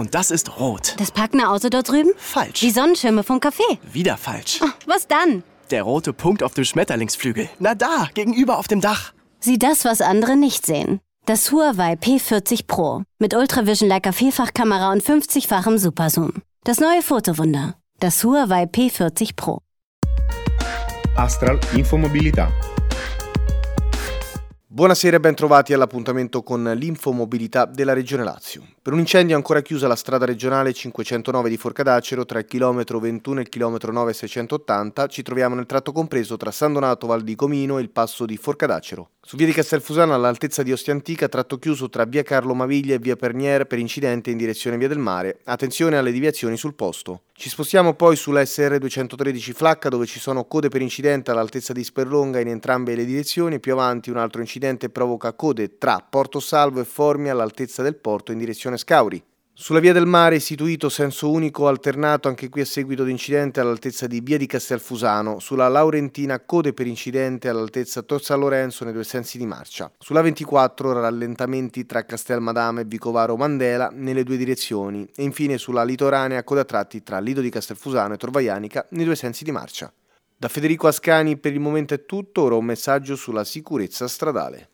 Und das ist rot. Das parkende Auto dort drüben? Falsch. Die Sonnenschirme vom Café? Wieder falsch. Oh, was dann? Der rote Punkt auf dem Schmetterlingsflügel. Na da, gegenüber auf dem Dach. Sieh das, was andere nicht sehen. Das Huawei P40 Pro. Mit Ultravision Leica Vielfachkamera und 50-fachem Superzoom. Das neue Fotowunder. Das Huawei P40 Pro. Astral Infomobilità. Buonasera e ben trovati all'appuntamento con l'infomobilità della Regione Lazio. Per un incendio è ancora chiusa la strada regionale 509 di Forcadacero tra il chilometro 21 e il chilometro 9680. Ci troviamo nel tratto compreso tra San Donato Val di Comino e il passo di Forcadacero. Su via di Castelfusano all'altezza di Ostia Antica, tratto chiuso tra via Carlo Maviglia e via Pernier per incidente in direzione via del Mare. Attenzione alle deviazioni sul posto. Ci spostiamo poi sulla SR 213 Flacca, dove ci sono code per incidente all'altezza di Sperlonga in entrambe le direzioni. Più avanti un altro incidente provoca code tra Porto Salvo e Formia all'altezza del porto in direzione Scauri. Sulla via del Mare istituito senso unico alternato anche qui a seguito di incidente all'altezza di via di Castelfusano. Sulla Laurentina code per incidente all'altezza Tor San Lorenzo nei due sensi di marcia. Sulla 24 rallentamenti tra Castelmadama e Vicovaro Mandela nelle due direzioni. E infine sulla litoranea coda a tratti tra Lido di Castelfusano e Tor Vaianica nei due sensi di marcia. Da Federico Ascani per il momento è tutto, ora un messaggio sulla sicurezza stradale.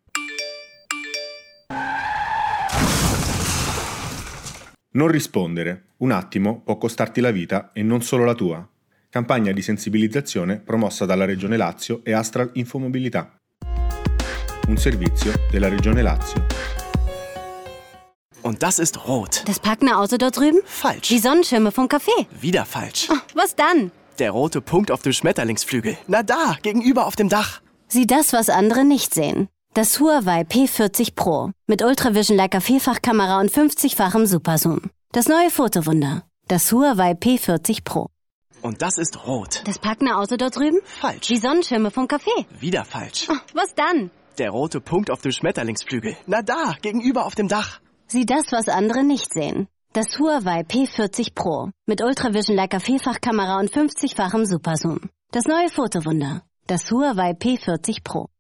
Non rispondere. Un attimo può costarti la vita e non solo la tua. Campagna di sensibilizzazione promossa dalla Regione Lazio e Astral Infomobilità. Un servizio della Regione Lazio. Und das ist rot. Das parkende Auto dort drüben? Falsch. Die Sonnenschirme vom Café? Wieder falsch. Oh, was dann? Der rote Punkt auf dem Schmetterlingsflügel. Na da, gegenüber auf dem Dach. Sieh das, was andere nicht sehen. Das Huawei P40 Pro. Mit Ultravision Leica Vielfachkamera und 50-fachem Superzoom. Das neue Fotowunder. Das Huawei P40 Pro. Und das ist rot. Das parkende Auto dort drüben? Falsch. Die Sonnenschirme vom Café? Wieder falsch. Oh, was dann? Der rote Punkt auf dem Schmetterlingsflügel. Na da, gegenüber auf dem Dach. Sieh das, was andere nicht sehen. Das Huawei P40 Pro. Mit Ultravision Leica Vielfachkamera und 50-fachem Superzoom. Das neue Fotowunder. Das Huawei P40 Pro.